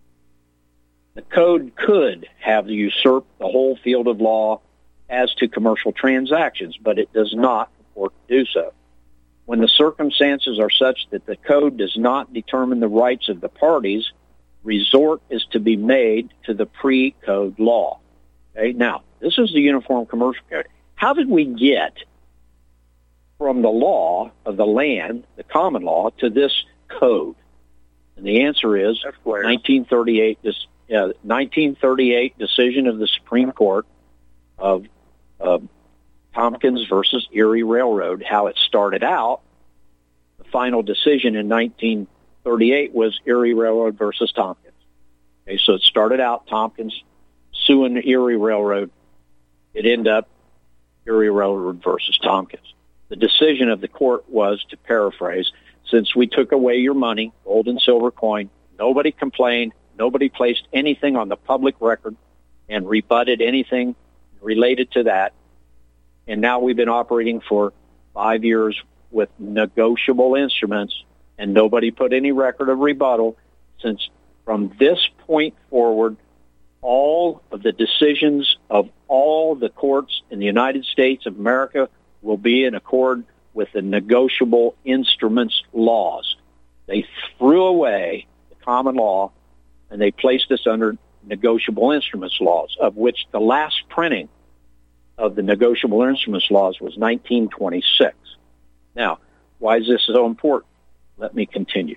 the code could have usurped the whole field of law as to commercial transactions, but it does not purport to do so. When the circumstances are such that the code does not determine the rights of the parties, resort is to be made to the pre-code law. Okay, now, this is the Uniform Commercial Code. How did we get from the law of the land, the common law, to this code? And the answer is nineteen thirty-eight, this, uh, nineteen thirty-eight decision of the Supreme Court of uh, Tompkins versus Erie Railroad. How it started out, the final decision in nineteen thirty-eight was Erie Railroad versus Tompkins. Okay, so it started out Tompkins suing Erie Railroad. It ended up Erie Railroad versus Tompkins. The decision of the court was, to paraphrase, since we took away your money, gold and silver coin, nobody complained, nobody placed anything on the public record and rebutted anything related to that. And now we've been operating for five years with negotiable instruments, and nobody put any record of rebuttal. Since from this point forward, all of the decisions of all the courts in the United States of America will be in accord with the negotiable instruments laws. They threw away the common law, and they placed us under negotiable instruments laws, of which the last printing of the negotiable instruments laws was nineteen twenty-six. Now, why is this so important? Let me continue.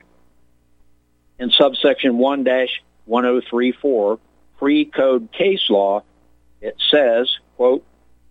In subsection one dash one oh three four, pre-code case law, it says, quote,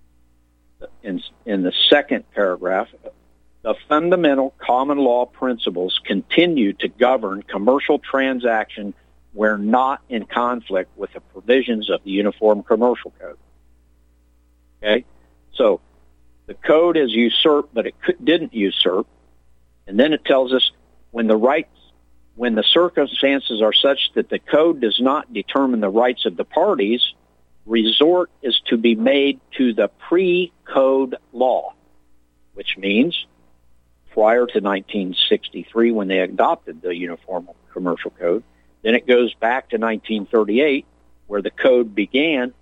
in, in the second paragraph, the fundamental common law principles continue to govern commercial transaction where not in conflict with the provisions of the Uniform Commercial Code. Okay? So the code is usurped, but it could, didn't usurp. And then it tells us when the rights, when the circumstances are such that the code does not determine the rights of the parties, resort is to be made to the pre-code law, which means prior to nineteen sixty-three when they adopted the Uniform Commercial Code. Then it goes back to nineteen thirty-eight where the code began.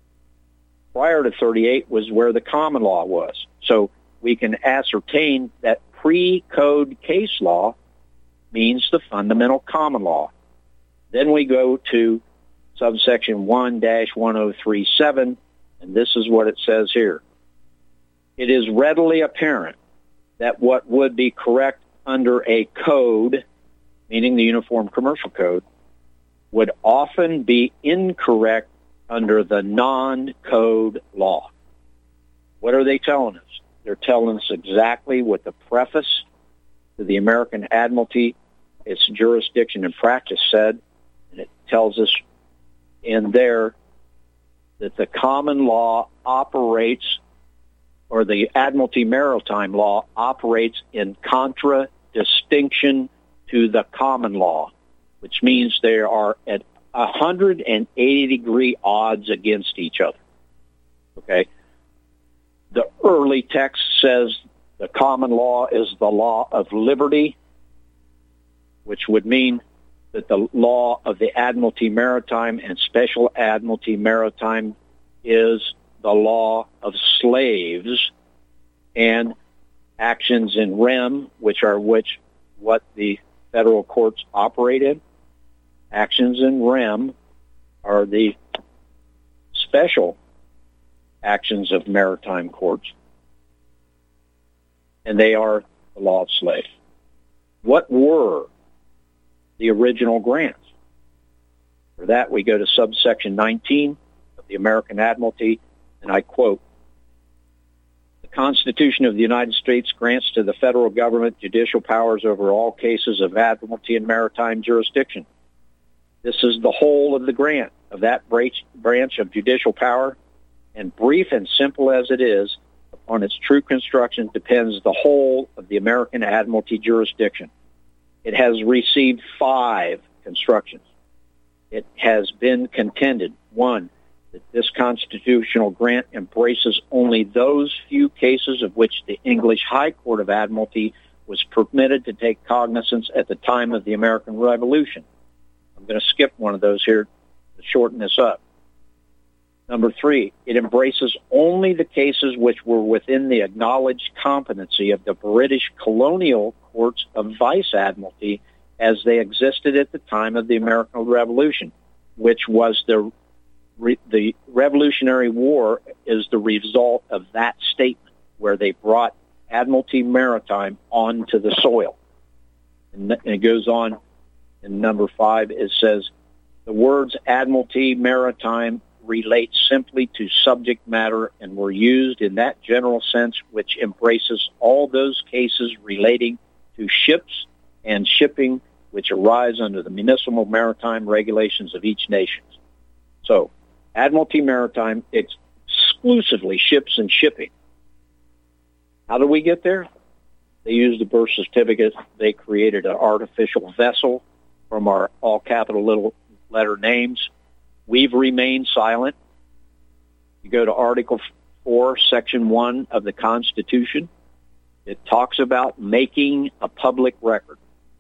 Prior to thirty-eight was where the common law was. So we can ascertain that pre-code case law means the fundamental common law. Then we go to subsection one dash one oh three seven, and this is what it says here. It is readily apparent that what would be correct under a code, meaning the Uniform Commercial Code, would often be incorrect under the non-code law. What are they telling us? They're telling us exactly what the preface to the American Admiralty, its jurisdiction and practice said, and it tells us in there that the common law operates, or the Admiralty Maritime Law operates in contradistinction to the common law, which means they are at one hundred eighty degree odds against each other. Okay? The early text says the common law is the law of liberty, which would mean that the law of the Admiralty Maritime and Special Admiralty Maritime is the law of slaves, and actions in rem, which are which what the federal courts operate in. Actions in rem are the special actions of maritime courts, and they are the law of slaves. What were the original grants? For that, we go to subsection nineteen of the American Admiralty, and I quote, "The Constitution of the United States grants to the federal government judicial powers over all cases of admiralty and maritime jurisdiction. This is the whole of the grant of that branch of judicial power, and brief and simple as it is, upon its true construction depends the whole of the American Admiralty jurisdiction. It has received five constructions. It has been contended, one, that this constitutional grant embraces only those few cases of which the English High Court of Admiralty was permitted to take cognizance at the time of the American Revolution." I'm going to skip one of those here to shorten this up. Number three, it embraces only the cases which were within the acknowledged competency of the British colonial courts of vice admiralty as they existed at the time of the American Revolution, which was the re- the Revolutionary War is the result of that statement, where they brought Admiralty Maritime onto the soil. And, and it goes on in number five, it says, "The words Admiralty Maritime relate simply to subject matter and were used in that general sense which embraces all those cases relating to ships and shipping which arise under the municipal maritime regulations of each nation." So, Admiralty Maritime ex- exclusively ships and shipping. How did we get there? They used the birth certificate. They created an artificial vessel from our all capital little letter names. We've remained silent. You go to Article four, Section one of the Constitution. It talks about making a public record.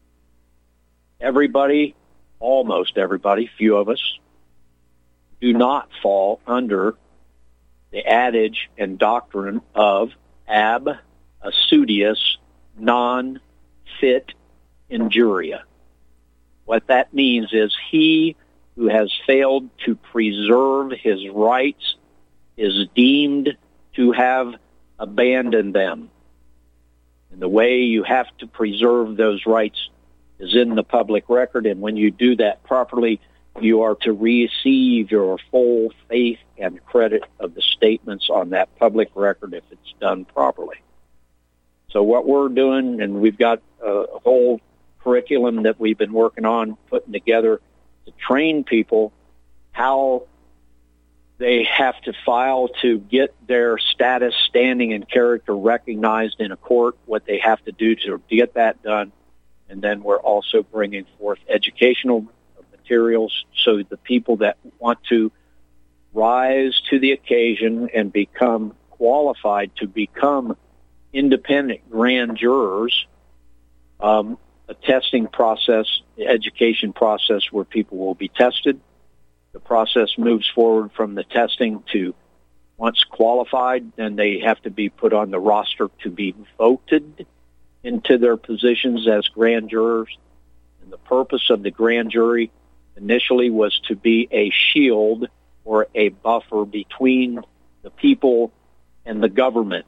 Everybody, almost everybody, few of us, do not fall under the adage and doctrine of ab assudius non fit injuria. What that means is he who has failed to preserve his rights is deemed to have abandoned them. And the way you have to preserve those rights is in the public record, and when you do that properly, you are to receive your full faith and credit of the statements on that public record if it's done properly. So what we're doing, and we've got a whole curriculum that we've been working on, putting together to train people how they have to file to get their status, standing, and character recognized in a court, what they have to do to get that done. And then we're also bringing forth educational materials so the people that want to rise to the occasion and become qualified to become independent grand jurors, um, a testing process, the education process where people will be tested. The process moves forward from the testing to, once qualified, then they have to be put on the roster to be voted into their positions as grand jurors. And the purpose of the grand jury initially was to be a shield or a buffer between the people and the government.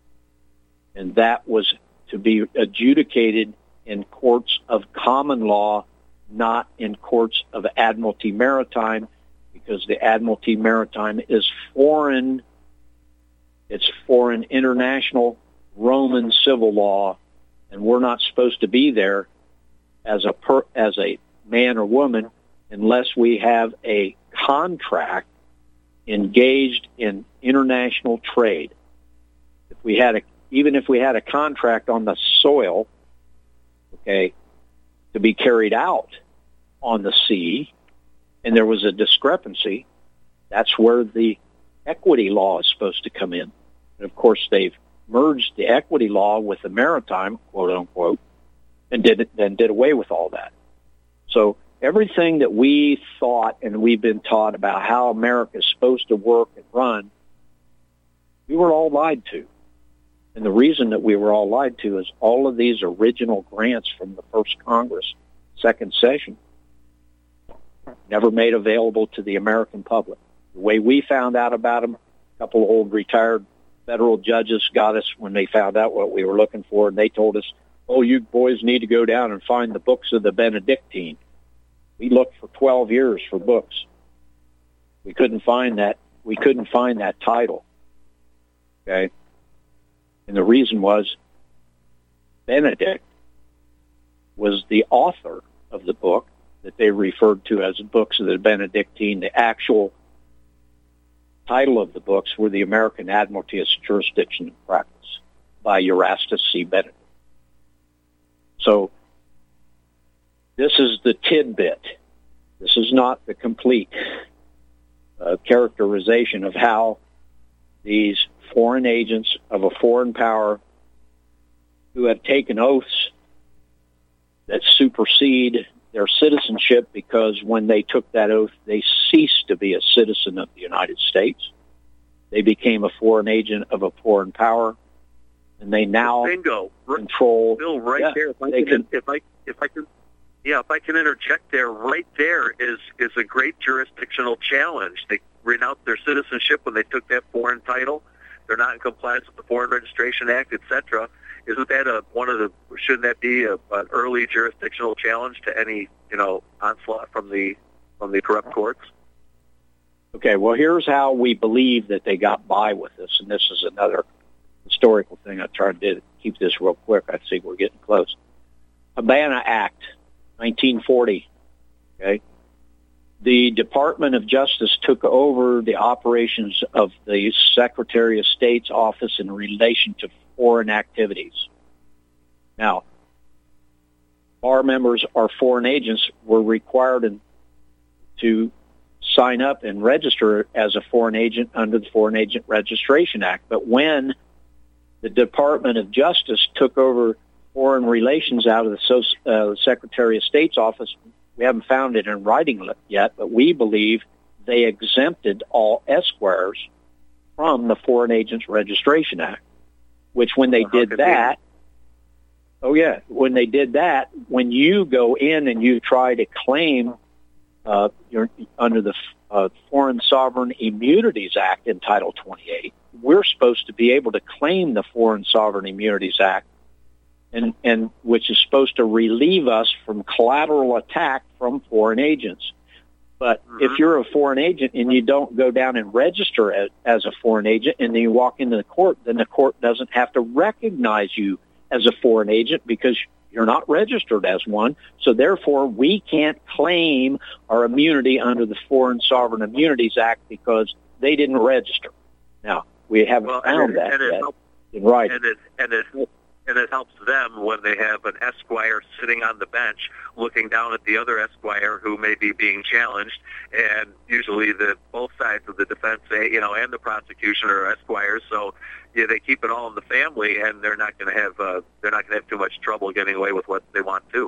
And that was to be adjudicated in courts of common law, not in courts of Admiralty Maritime, because the Admiralty Maritime is foreign. It's foreign international Roman civil law, and we're not supposed to be there as a per, as a man or woman unless we have a contract engaged in international trade. If we had a, even if we had a contract on the soil, okay, to be carried out on the sea, and there was a discrepancy, that's where the equity law is supposed to come in. And of course, they've merged the equity law with the maritime, quote unquote, and did then did away with all that. So everything that we thought and we've been taught about how America is supposed to work and run, we were all lied to. And the reason that we were all lied to is all of these original grants from the first Congress, second session, never made available to the American public. The way we found out about them, a couple of old retired federal judges got us when they found out what we were looking for, and they told us, oh, you boys need to go down and find the books of the Benedictine. We looked for twelve years for books. We couldn't find that. We couldn't find that title. Okay? And the reason was Benedict was the author of the book that they referred to as the books of the Benedictine. The actual title of the books were the American Admiralty as Jurisdiction and Practice by Erastus C. Benedict. So this is the tidbit. This is not the complete uh, characterization of how these foreign agents of a foreign power who have taken oaths that supersede their citizenship, because when they took that oath, they ceased to be a citizen of the United States. They became a foreign agent of a foreign power, and they now Bingo. control. Bill, right yeah, there. If I, they can, can, if I if I can, yeah, if I can interject there, right there is is a great jurisdictional challenge. They renounce their citizenship when they took that foreign title. They're not in compliance with the Foreign Registration Act, et cetera. Isn't that a one of the? Shouldn't that be a, an early jurisdictional challenge to any you know onslaught from the from the corrupt courts? Okay, well, here's how we believe that they got by with this, and this is another historical thing. I tried to keep this real quick. I think we're getting close. Habana Act, nineteen forty. Okay, the Department of Justice took over the operations of the Secretary of State's office in relation to foreign activities. Now, bar members or foreign agents were required to sign up and register as a foreign agent under the Foreign Agent Registration Act. But when the Department of Justice took over foreign relations out of the uh, Secretary of State's office, we haven't found it in writing yet, but we believe they exempted all esquires from the Foreign Agents Registration Act. Which when they did that, oh yeah, when they did that, when you go in and you try to claim uh, you're under the uh, Foreign Sovereign Immunities Act in Title twenty-eight, we're supposed to be able to claim the Foreign Sovereign Immunities Act, and, and which is supposed to relieve us from collateral attack from foreign agents. But mm-hmm. if you're a foreign agent and you don't go down and register as, as a foreign agent, and then you walk into the court, then the court doesn't have to recognize you as a foreign agent because you're not registered as one. So therefore, we can't claim our immunity under the Foreign Sovereign Immunities Act because they didn't register. Now, we haven't well, found and, that and yet helps, in writing. And it, and it And it helps them when they have an esquire sitting on the bench looking down at the other esquire who may be being challenged. And usually the both sides of the defense, you know, and the prosecution are esquires. So yeah, they keep it all in the family, and they're not going to have uh, they're not going to have too much trouble getting away with what they want to.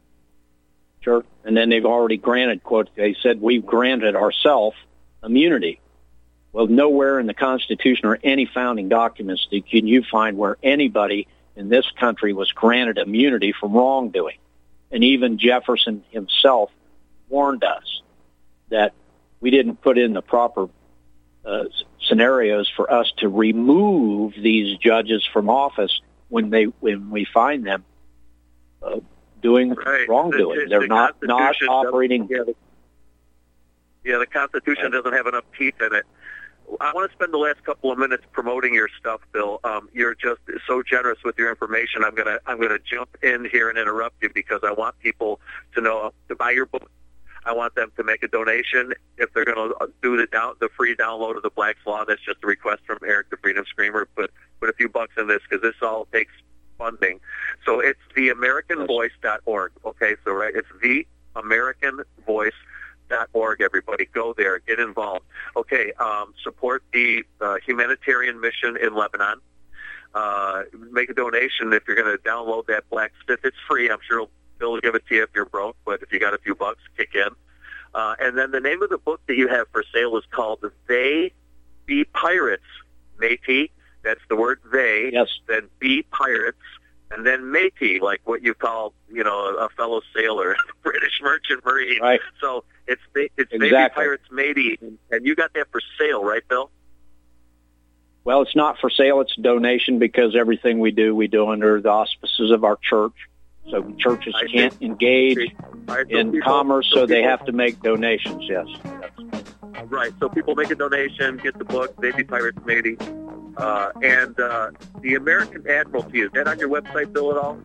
Sure. And then they've already granted, quote, they said, we've granted ourselves immunity. Well, nowhere in the Constitution or any founding documents can you find where anybody in this country was granted immunity from wrongdoing. and even Jefferson himself warned us that we didn't put in the proper uh, scenarios for us to remove these judges from office when they when we find them uh, doing right. wrongdoing. The, the, They're the not not operating. Yeah the, yeah, the Constitution right. doesn't have enough teeth in it. I want to spend the last couple of minutes promoting your stuff, Bill. Um, you're just so generous with your information. I'm gonna I'm gonna jump in here and interrupt you because I want people to know to buy your book. I want them to make a donation if they're going to do the down, the free download of the Black's Law. That's just a request from Eric the Freedom Screamer. Put put a few bucks in this because this all takes funding. So it's the American Voice dot org. Okay, so right, it's the American Voice dot org. Everybody, go there, get involved. Okay, um, support the uh, humanitarian mission in Lebanon. Uh, make a donation if you're going to download that Black Stiff. It's free. I'm sure Bill will give it to you if you're broke, but if you got a few bucks, kick in. Uh, and then the name of the book that you have for sale is called They Be Pirates, Matey. That's the word they. Yes. Then Be Pirates. And then Matey, like what you call, you know, a fellow sailor, British merchant marine. Right. So it's it's exactly. They Be Pirates, Matey. And you got that for sale, right, Bill? Well, it's not for sale. It's a donation because everything we do, we do under the auspices of our church. So churches I can't think. engage Right, so in people, commerce, so so they people, have to make donations, yes. yes. Right, so people make a donation, get the book, They Be Pirates, Matey. Uh, and uh, the American Admiralty, is that on your website, Bill, at all?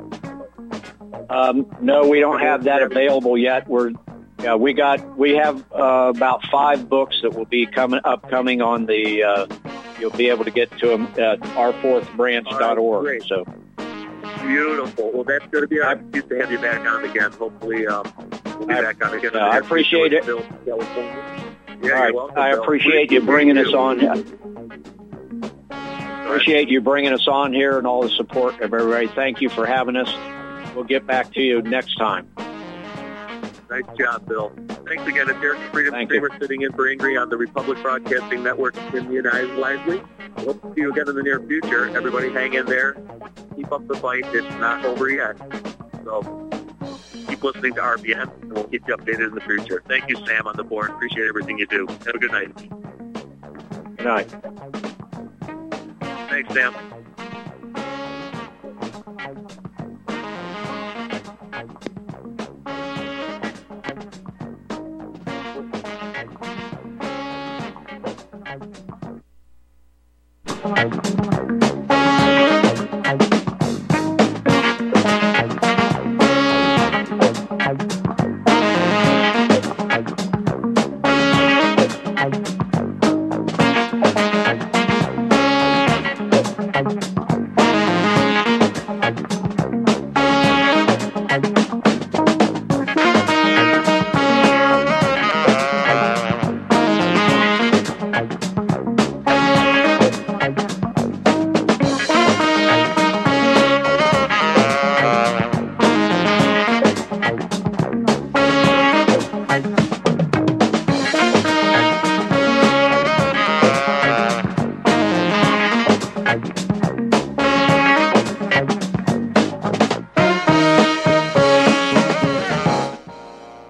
Um, no, we don't have that available yet. We're yeah, we got we have uh, about five books that will be coming upcoming on the. Uh, you'll be able to get to them at our fourth branch dot org. Right, so beautiful. Well, that's going to be our excuse to have you back on again. Hopefully, um, we'll be I, back on again. Uh, I appreciate it. Bill, California. Yeah, All right, you're welcome, I Bill. appreciate you bringing us on. Appreciate you bringing us on here and all the support of everybody. Thank you for having us. We'll get back to you next time. Nice job, Bill. Thanks again. It's Eric the Freedom Thank Screamer you. sitting in for Ingrid on the Republic Broadcasting Network in the United Lively. I hope to see you again in the near future. Everybody hang in there. Keep up the fight. It's not over yet. So keep listening to R B N, and we'll keep you updated in the future. Thank you, Sam, on the board. Appreciate everything you do. Have a good night. Good night. Thanks, Sam.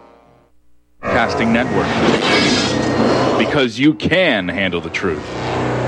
Network, because you can handle the truth.